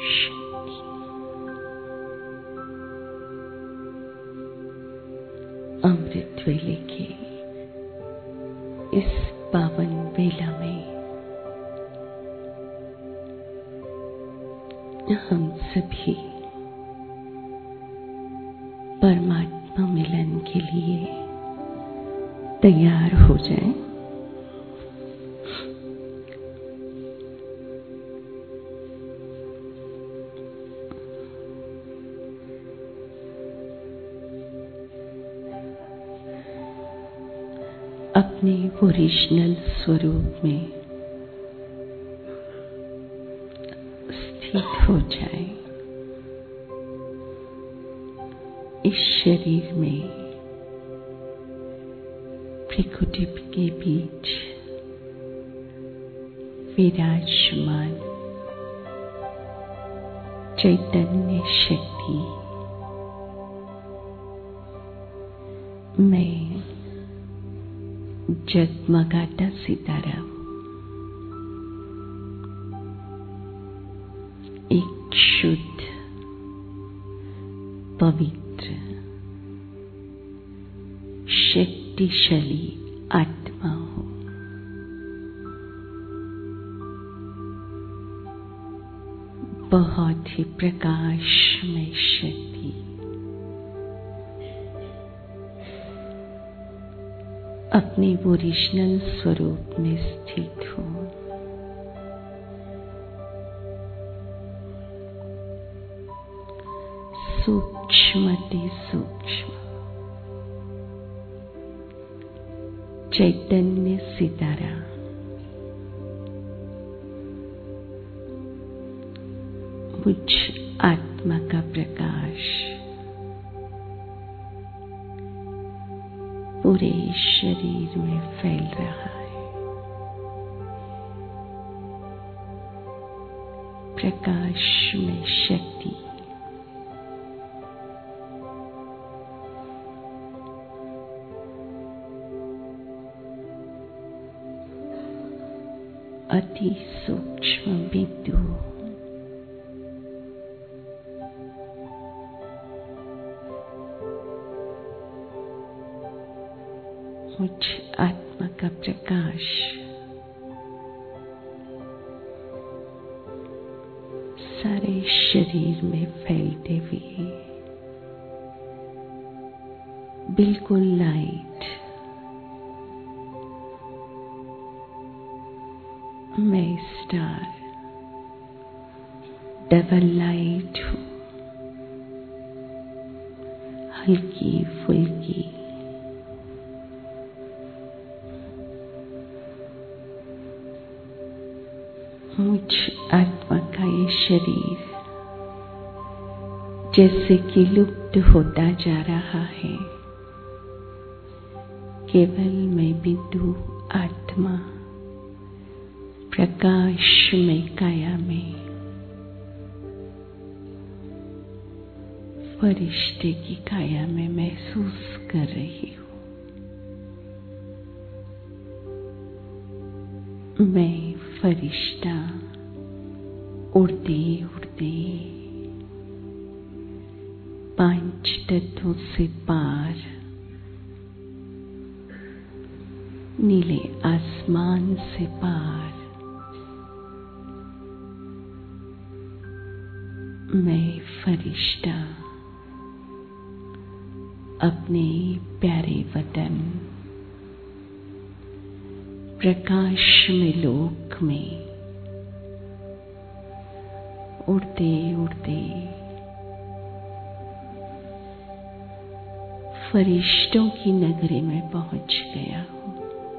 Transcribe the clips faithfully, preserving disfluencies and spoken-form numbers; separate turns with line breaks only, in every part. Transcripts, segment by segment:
शक्ति। अमृत वेले के इस पावन वेला में हम सभी परमात्मा मिलन के लिए तैयार हो जाएं। अपने ओरिजिनल स्वरूप में स्थित हो जाए। इस शरीर में प्रकृति के बीच विराजमान चैतन्य शक्ति मैं जगमगाता सितारा, एक शुद्ध पवित्र शक्तिशाली आत्मा हो। बहुत ही प्रकाशमय शक्ति अपने ओरिजिनल स्वरूप में स्थित हो। सूक्ष्मति सूक्ष्म चैतन्य सितारा मुझ आत्मा का प्रकाश पूरे शरीर में फैल रहा है। प्रकाश में शक्ति अति सूक्ष्म बिंदु मुझ आत्मा का प्रकाश सारे शरीर में फैलते हुए बिल्कुल लाइट मैं स्टार डबल लाइट हूँ। हल्की फुल्की मुझ आत्मा का ये शरीर जैसे कि लुप्त होता जा रहा है। केवल मैं बिंदु आत्मा प्रकाश में काया में फरिश्ते की काया में महसूस कर रही हूँ। मैं फरिश्ता उड़ते उड़ते पांच तत्वों से पार नीले आसमान से पार मैं फरिश्ता अपने प्यारे वतन प्रकाशमय लोक में उड़ते उड़ते फरिश्तों की नगरी में पहुंच गया हूँ।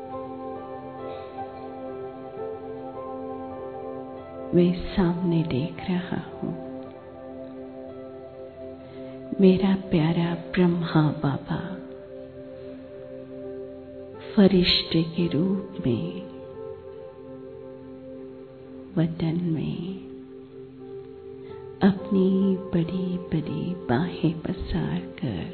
मैं सामने देख रहा हूँ मेरा प्यारा ब्रह्मा बाबा फरिश्ते के रूप में वतन में अपनी बड़ी बड़ी बाहें पसार कर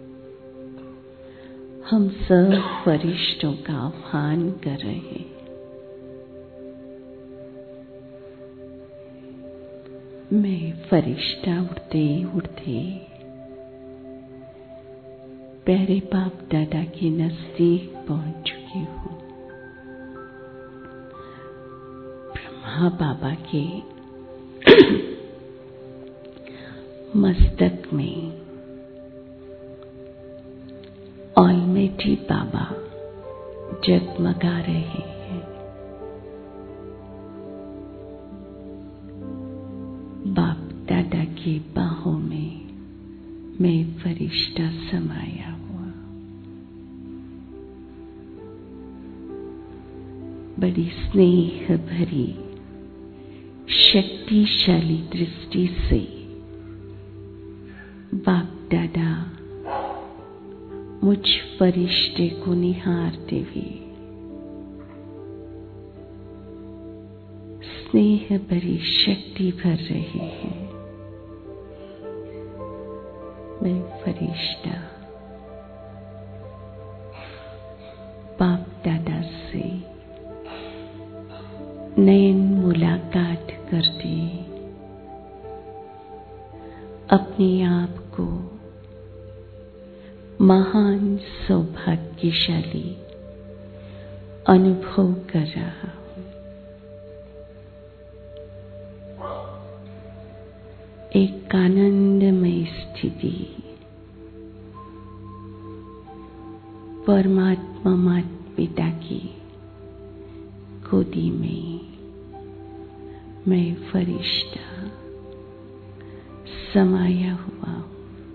हम सब फरिश्तों का आह्वान कर रहे हैं। मैं फरिश्ता उड़ते उड़ते प्यारे बाप दादा के नजदीक पहुंच चुकी हूँ। ब्रह्मा बाबा के मस्तक में ऑलमाइटी बाबा जगमगा रहे हैं। बाप दादा की बाहों में मैं फरिश्ता समाया हुआ। बड़ी स्नेह भरी शक्तिशाली दृष्टि से बाप दादा मुझ फरिश्ते को निहारते हुए स्नेह भरी शक्ति भर रहे हैं। मैं फरिश्ता बाप दादा से नयन मुलाकात करते अपने आप को महान सौभाग्यशाली अनुभव कर रहा हूं। एक आनंदमय स्थिति परमात्मा माता पिता की गोदी में मैं फरिश्ता समाया हुआ हूं।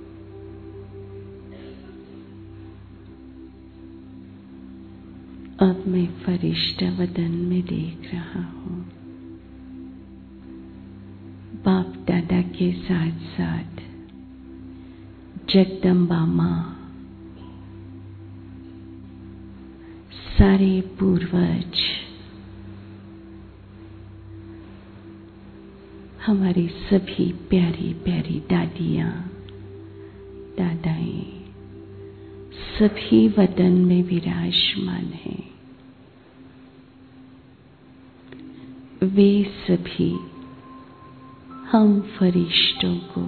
अब मैं फरिश्ता वदन में देख रहा हूं। बाप दादा के साथ साथ जगदम्बा माँ, सारे पूर्वज, हमारी सभी प्यारी प्यारी दादियाँ दादाएं सभी वतन में विराजमान हैं। वे सभी हम फरिश्तों को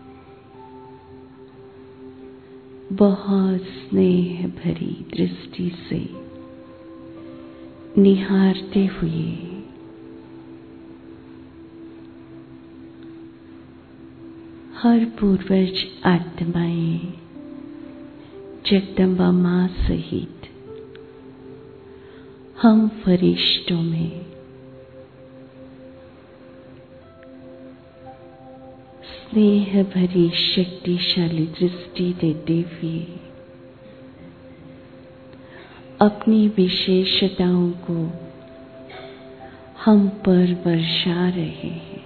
बहुत स्नेह भरी दृष्टि से निहारते हुए हर पूर्वज आत्माएं जगदम्बा माँ सहित हम फरिश्तों में स्नेह भरी शक्तिशाली दृष्टि देते हुए अपनी विशेषताओं को हम पर बरसा रहे हैं।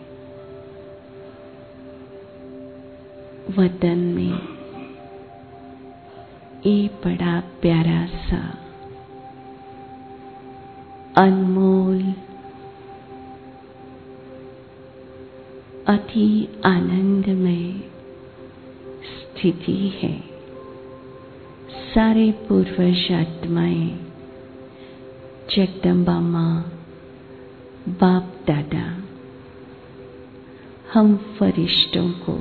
वतन में ये बड़ा प्यारा सा अनमोल अति आनंदमय स्थिति है। सारे पूर्वज आत्माएं जगदम्बा माँ, बाप दादा हम फरिश्तों को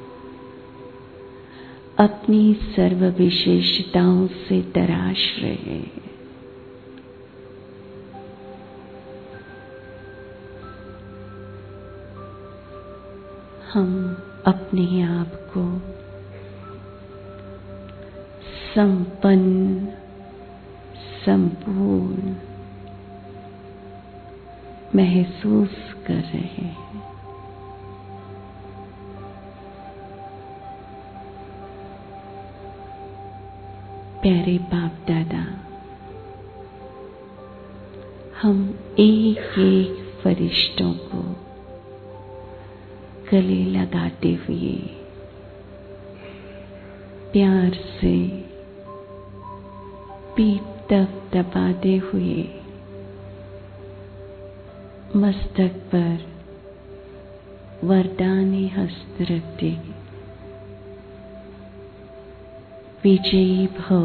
अपनी सर्व विशेषताओं से तराश रहे हैं। हम अपने आप को संपन्न, संपूर्ण महसूस कर रहे हैं। प्यारे बाप दादा, हम एक एक फरिश्तों को गले लगाते हुए प्यार से पीठ तक दबाते हुए मस्तक पर वरदानी हस्त रखते विजयी भव,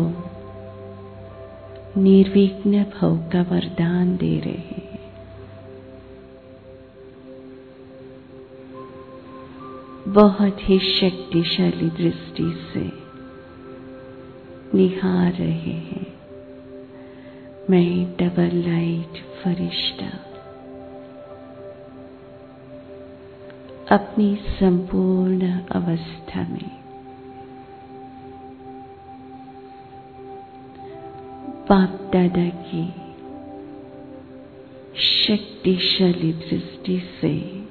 निर्विघ्न भव का वरदान दे रहे हैं। बहुत ही शक्तिशाली दृष्टि से निहार रहे हैं। मैं डबल लाइट फरिश्ता अपनी संपूर्ण अवस्था में बाप दादा की शक्तिशाली दृष्टि से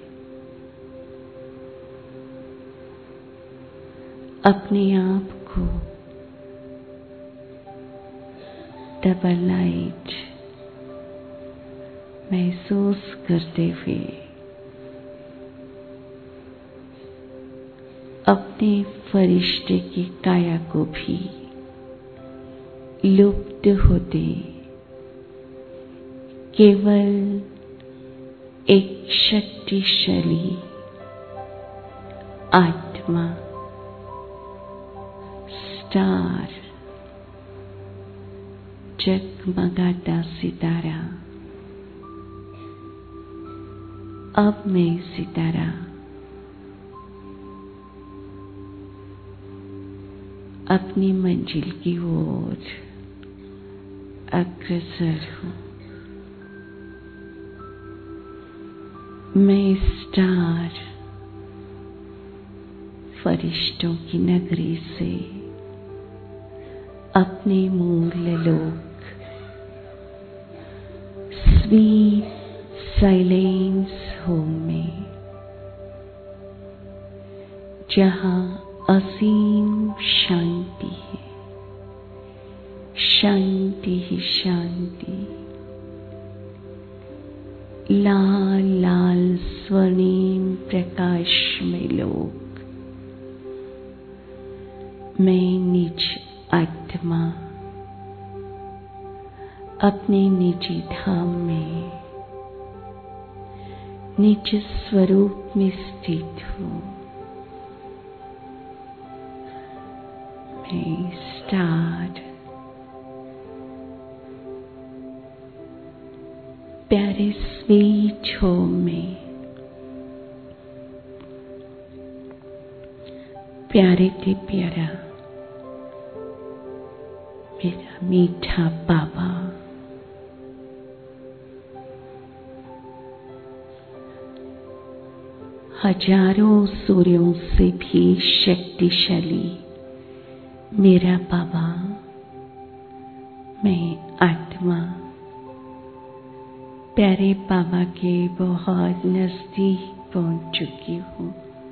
अपने आप को डबल लाइट महसूस करते हुए अपने फरिश्ते की काया को भी लुप्त होते केवल एक शक्तिशाली आत्मा स्टार जगमगाता सितारा। अब मैं सितारा अपनी मंजिल की ओर अग्रसर हूं। मैं स्टार फरिश्तों की नगरी से अपने मूल लोक स्वीट साइलेंस होम में, जहां असीम शांति है, शांति ही शांति, लाल लाल स्वर्णिम प्रकाश में लोक। मैं निज आत्मा अपने निजी धाम में निज स्वरूप में स्थित हूँ। मैं स्टार प्यारे स्वीट होम में प्यारे ते प्यारा मेरा मीठा बाबा हजारों सूर्यों से भी शक्तिशाली मेरा बाबा, मैं आत्मा प्यारे बाबा के बहुत नजदीक पहुंच चुकी हूँ।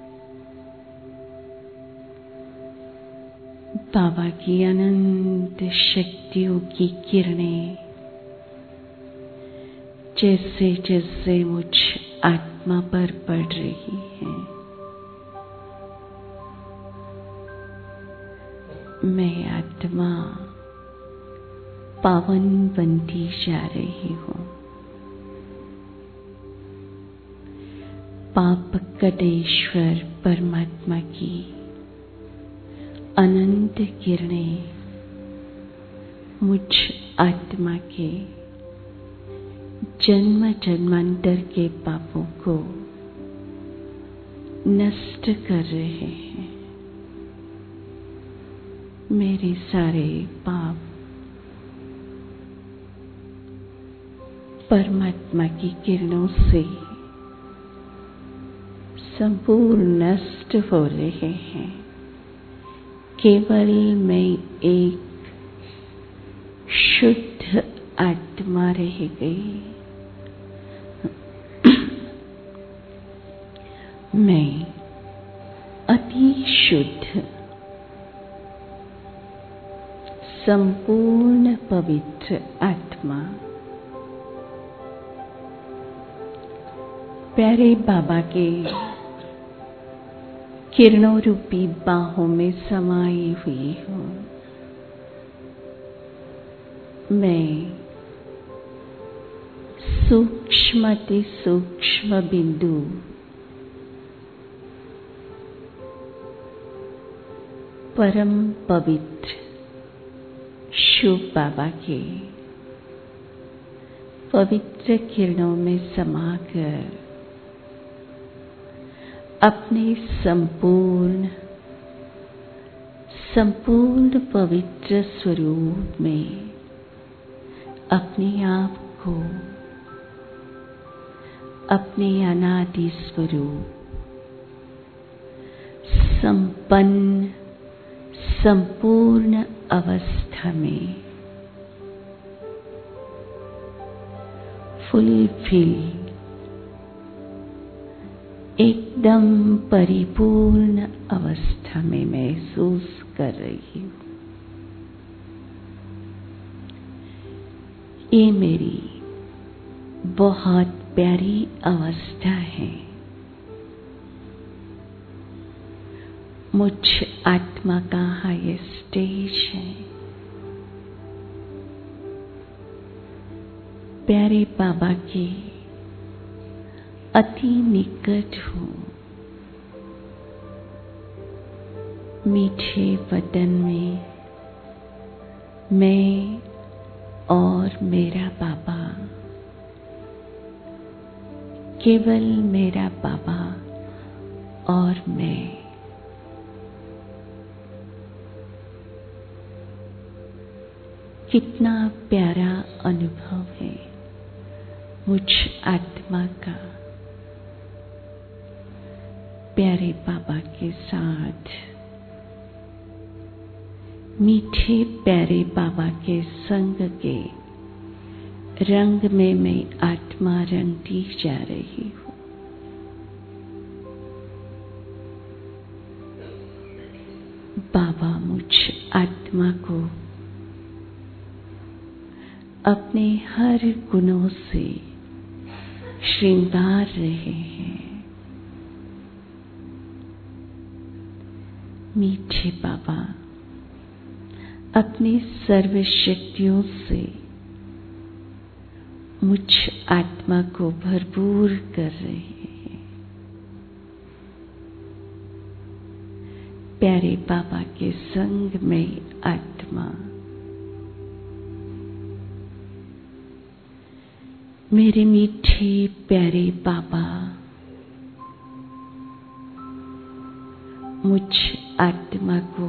बाबा की अनंत शक्तियों की किरणें जैसे जैसे मुझ आत्मा पर पड़ रही हैं, मैं आत्मा पावन बनती जा रही हूँ। पाप कटेश्वर परमात्मा की अनंत किरणें मुझ आत्मा के जन्म जन्मांतर के पापों को नष्ट कर रहे हैं। मेरे सारे पाप परमात्मा की किरणों से संपूर्ण नष्ट हो रहे हैं। केवल मैं एक शुद्ध आत्मा रह गई। मैं अति शुद्ध संपूर्ण पवित्र आत्मा प्यारे बाबा के किरणों रूपी बाहों में समाई हुई हूँ। मैं सूक्ष्मति सूक्ष्म बिंदु परम पवित्र शुभ बाबा के पवित्र किरणों में समाकर अपने संपूर्ण संपूर्ण पवित्र स्वरूप में अपने आप को, अपने अनादि स्वरूप संपन्न संपूर्ण अवस्था में फुलफिल एकदम परिपूर्ण अवस्था में महसूस कर रही हूँ। ये मेरी बहुत प्यारी अवस्था है। मुझ आत्मा का हाईएस्ट स्टेज है। प्यारे बाबा के अति निकट हूँ। मीठे वतन में मैं और मेरा बाबा, केवल मेरा बाबा और मैं। कितना प्यारा अनुभव है मुझ आत्मा का प्यारे बाबा के साथ, मीठे प्यारे बाबा के संग के रंग में मैं आत्मा रंगती जा रही हूँ। बाबा मुझ आत्मा को अपने हर गुणों से श्रृंगार रहे हैं। मीठे बाबा अपनी सर्व शक्तियों से मुझ आत्मा को भरपूर कर रहे हैं। प्यारे बाबा के संग में आत्मा मेरे मीठे प्यारे बाबा मुझ आत्मा को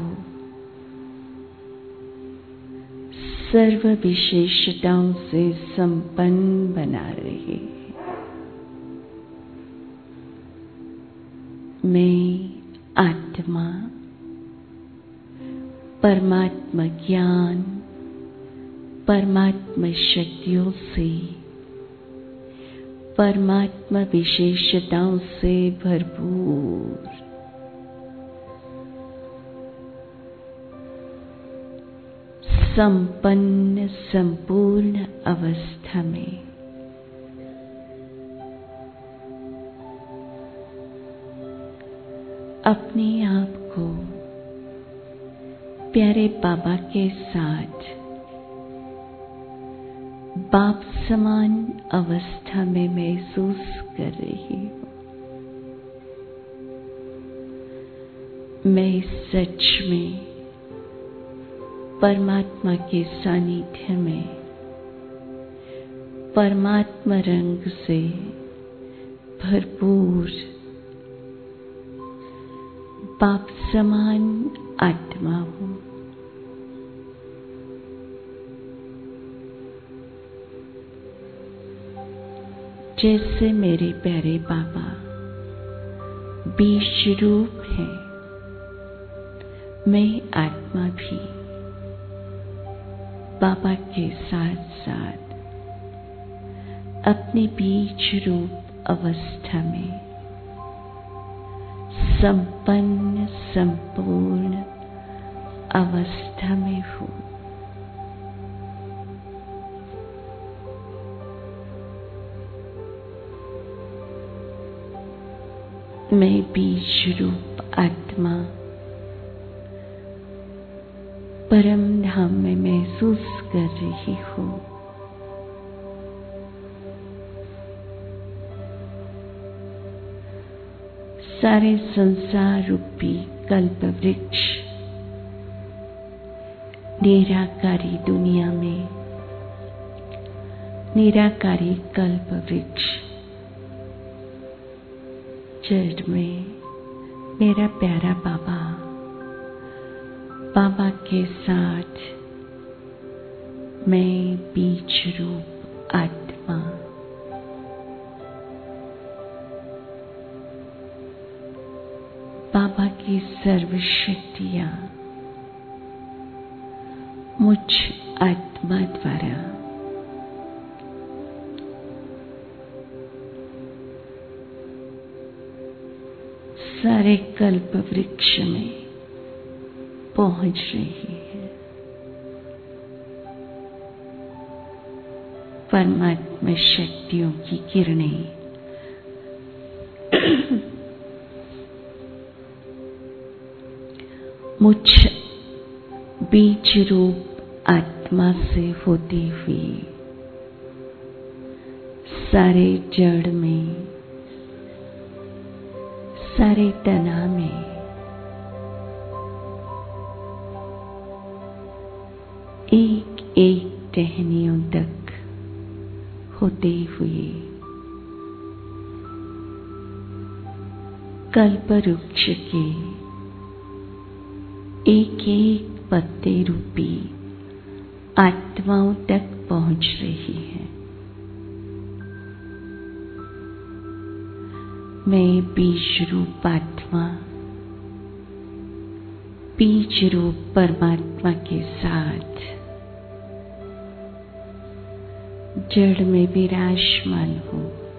सर्व विशेषताओं से संपन्न बना रहे हैं। मैं आत्मा परमात्मा ज्ञान, परमात्मा शक्तियों से, परमात्मा विशेषताओं से भरपूर संपन्न संपूर्ण अवस्था में अपने आप को प्यारे बाबा के साथ बाप समान अवस्था में महसूस कर रही हूँ। मैं सच में परमात्मा के सानिध्य में परमात्मा रंग से भरपूर बाप समान आत्मा हूँ। जैसे मेरे प्यारे बाबा बीज रूप है, मैं आत्मा भी बाबा के साथ साथ अपने बीज रूप अवस्था में संपन्न संपूर्ण अवस्था में हूँ। मैं बीज रूप आत्मा परम धाम में महसूस कर रही हूँ। सारे संसार रूपी कल्प वृक्ष निराकारी दुनिया में निराकारी कल्प वृक्ष जड़ में मेरा प्यारा बाबा, बाबा के साथ मैं बीज रूप आत्मा बाबा की सर्वशक्तियां मुझ आत्मा द्वारा सारे कल्प वृक्ष में पहुंच रही है। परमात्मा शक्तियों की किरणें मुझ बीज रूप आत्मा से होती हुई सारे जड़ में, सारे तना में एक एक टहनियों तक होते हुए कल्प वृक्ष के एक एक पत्ते रूपी आत्माओं तक पहुंच रही है। मैं बीज रूप आत्मा, बीज रूप परमात्मा के साथ जड़ में विराजमान हूँ।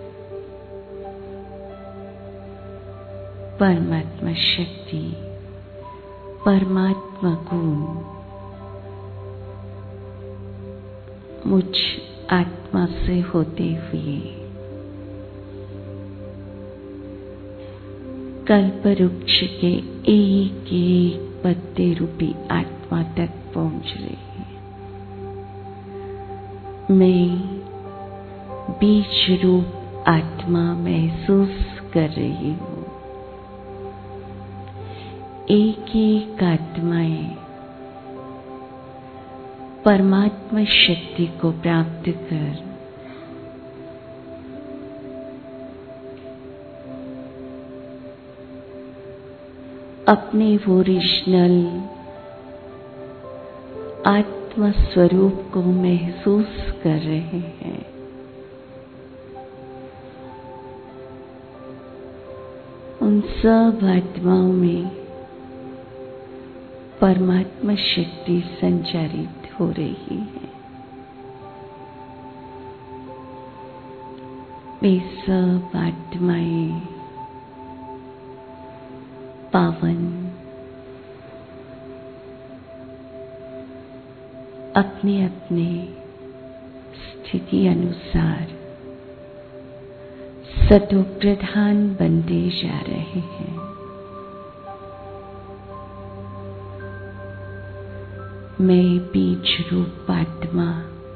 परमात्मा शक्ति, परमात्मा गुण मुझ आत्मा से होते हुए कल्प वृक्ष के एक एक पत्ते रूपी आत्मा तक पहुंच रही है। मैं बीज रूप आत्मा महसूस कर रही हूँ। एक एक आत्माएं परमात्मा शक्ति को प्राप्त कर अपने ओरिजिनल आत्मा स्वरूप को महसूस कर रहे हैं। उन सब आत्माओं में परमात्मा शक्ति संचारित हो रही है। वे सब आत्माएं पावन, अपने अपने स्थिति अनुसार सतो प्रधान बनते जा रहे हैं। मैं बीज रूप आत्मा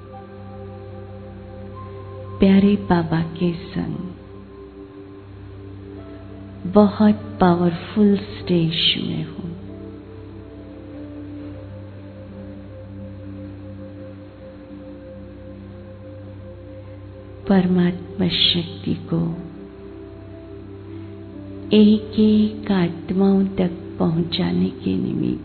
प्यारे बाबा के संग बहुत पावरफुल स्टेज में हूँ। परमात्मा शक्ति को एक एक आत्माओं तक पहुंचाने के निमित्त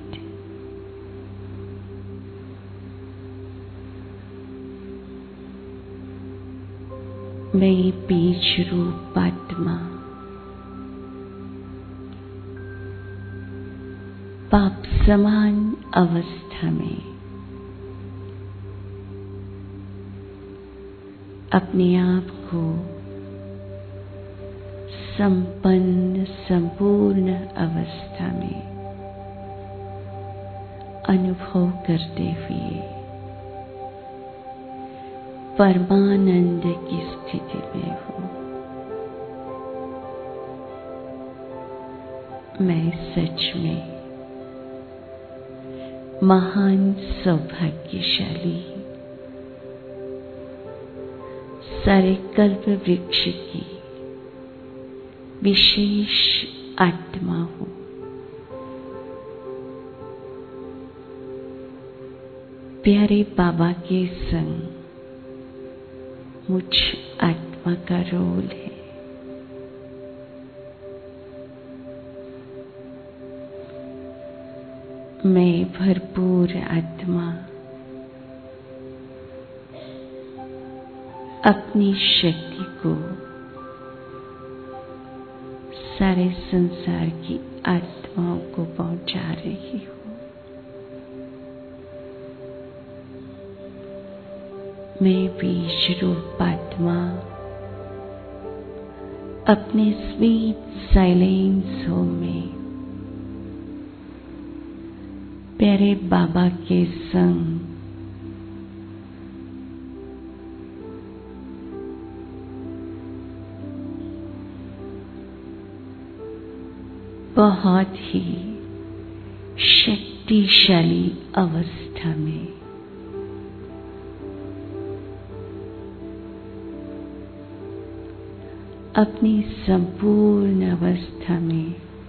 मैं बीज रूप आत्मा पाप समान अवस्था में अपने आप को संपन्न संपूर्ण अवस्था में अनुभव करते हुए परमानंद की स्थिति में हूँ। मैं सच में महान सौभाग्यशाली सारे कल्प वृक्ष की विशेष आत्मा हूँ। प्यारे बाबा के संग मुझ आत्मा का रोल है। मैं भरपूर आत्मा अपनी शक्ति को सारे संसार की आत्माओं को पहुंचा रही हूँ। मैं बीज रूप आत्मा अपने स्वीट साइलेंस होम में प्यारे बाबा के संग बहुत ही शक्तिशाली अवस्था में अपनी संपूर्ण अवस्था में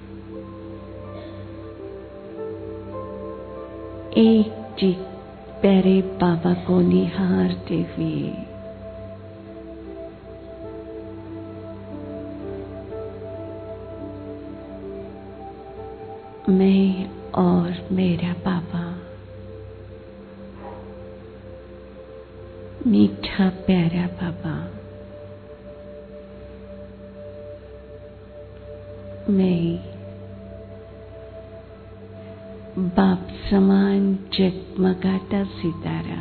एक प्यारे बाबा को निहारते हुए मैं और मेरा बाबा मीठा प्यारा बाबा, मैं बाप समान जगमगाता सितारा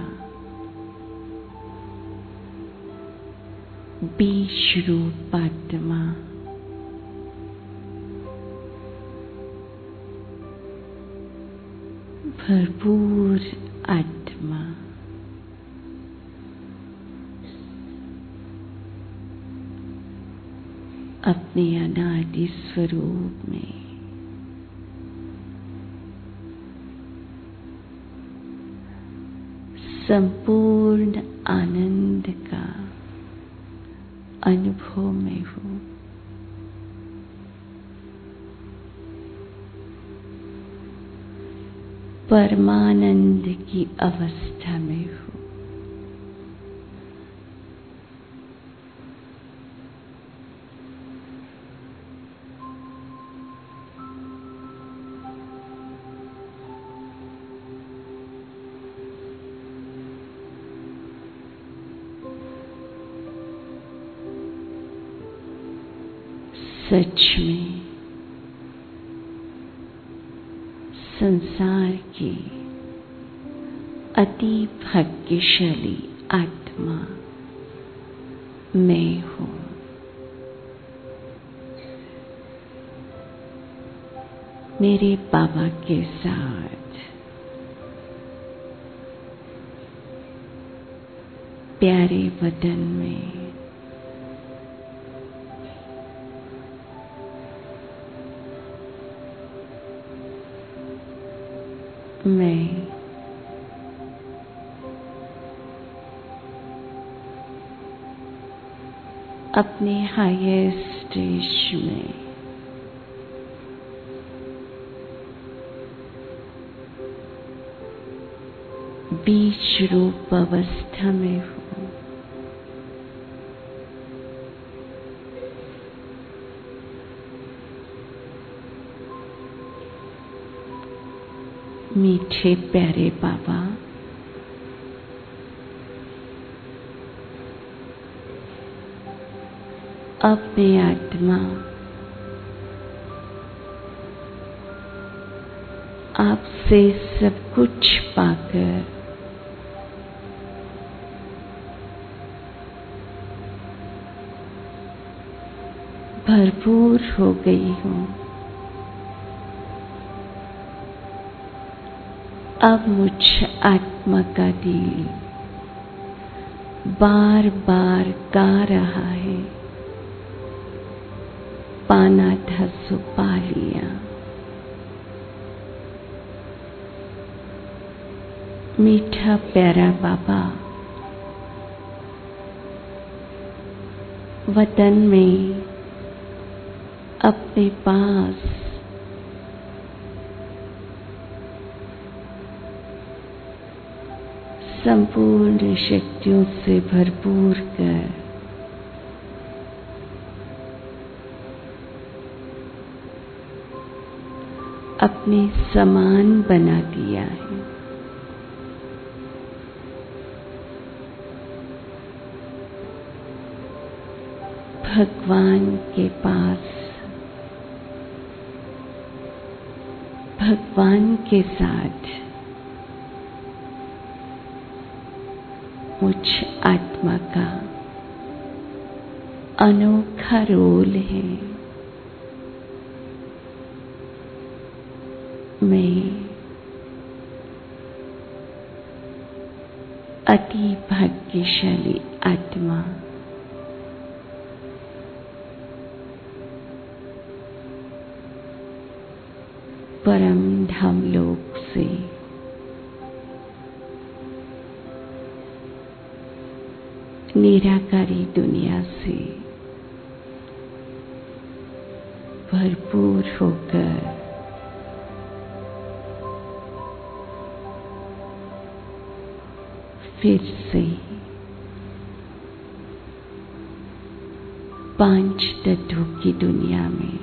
बीज रूप आत्मा भरपूर आत्मा अपने अनादि स्वरूप में संपूर्ण आनंद का अनुभव में हूँ। परमानंद की अवस्था में हूँ। सच में संसार की अति भाग्यशाली आत्मा मैं हूँ। मेरे बाबा के साथ प्यारे वतन में मैं अपने हाईएस्ट स्टेज में बीज रूप अवस्था में हूँ। मीठे प्यारे बाबा, अब मैं आत्मा आपसे सब कुछ पाकर भरपूर हो गई हूँ। अब मुझ आत्मा का दिल बार बार गा रहा है, पाना था सो पा लिया। मीठा प्यारा बाबा, वतन में अपने पास संपूर्ण शक्तियों से भरपूर कर अपने समान बना दिया है। भगवान के पास भगवान के साथ मुझ आत्मा का अनोखा रोल है। मैं अति भाग्यशाली आत्मा परम धाम लोक से निराकारी दुनिया से भरपूर होकर फिर से पांच तत्वों की दुनिया में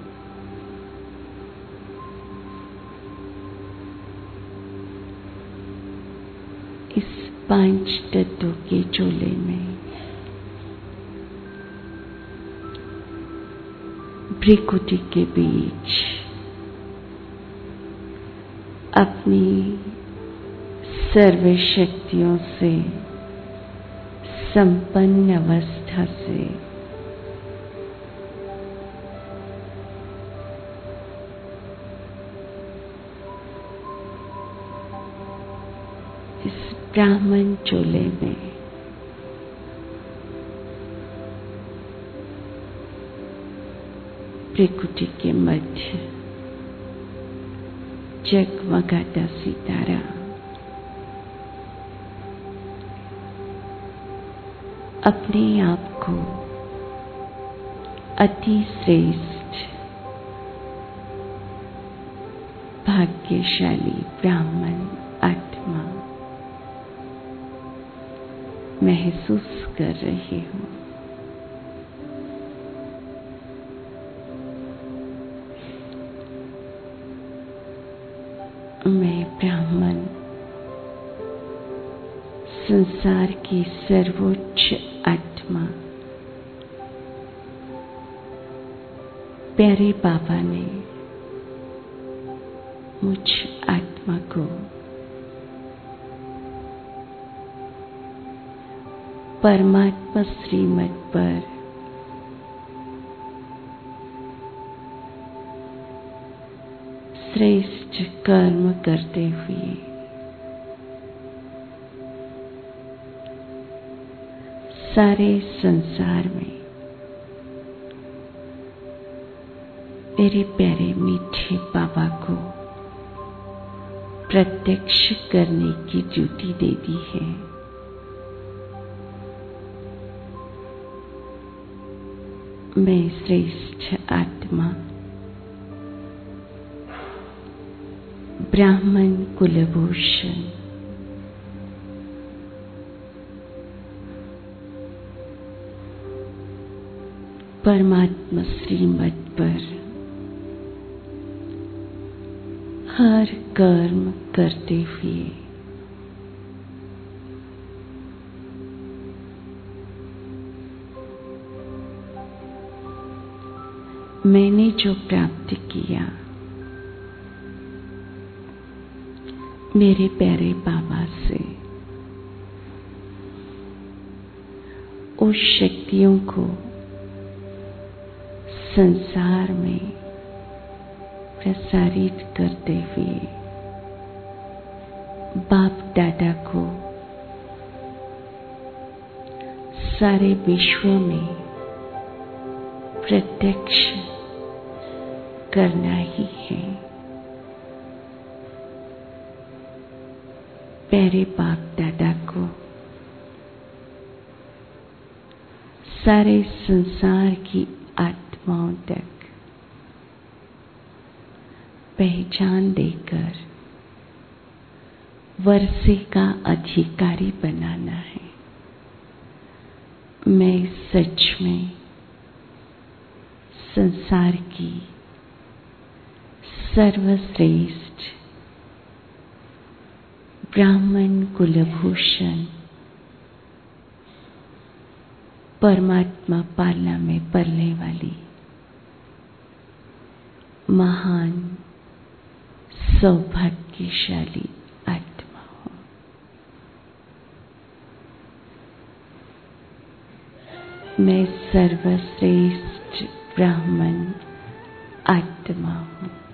इस पांच तत्वों के चोले में भ्रिकुटी के बीच अपनी सर्व शक्तियों से संपन्न अवस्था से इस ब्राह्मण चोले में भ्रिकुटी के मध्य जगमगाता सितारा अपने आप को अति श्रेष्ठ भाग्यशाली ब्राह्मण आत्मा महसूस कर रही हूँ। मैं ब्राह्मण संसार की सर्वोच्च आत्मा प्यारे बाबा ने मुझ आत्मा को परमात्मा श्रीमत पर श्रेष्ठ कर्म करते हुए सारे संसार में मेरे प्यारे मीठे बाबा को प्रत्यक्ष करने की ड्यूटी दे दी है। मैं श्रेष्ठ आत्मा ब्राह्मण कुलभूषण परमात्मा श्रीमत पर हर कर्म करते हुए मैंने जो प्राप्त किया मेरे प्यारे बाबा से उस शक्तियों को संसार में प्रसारित करते हुए बाप दादा को सारे विश्व में प्रत्यक्ष करना ही है। प्यारे बाप दादा को सारे संसार की आत्माओं तक पहचान देकर वर्षे का अधिकारी बनाना है। मैं सच में संसार की सर्वश्रेष्ठ ब्राह्मण कुलभूषण परमात्मा पालना में पलने वाली महान सौभाग्यशाली आत्मा हूँ। मैं सर्वश्रेष्ठ ब्राह्मण आत्मा हूँ।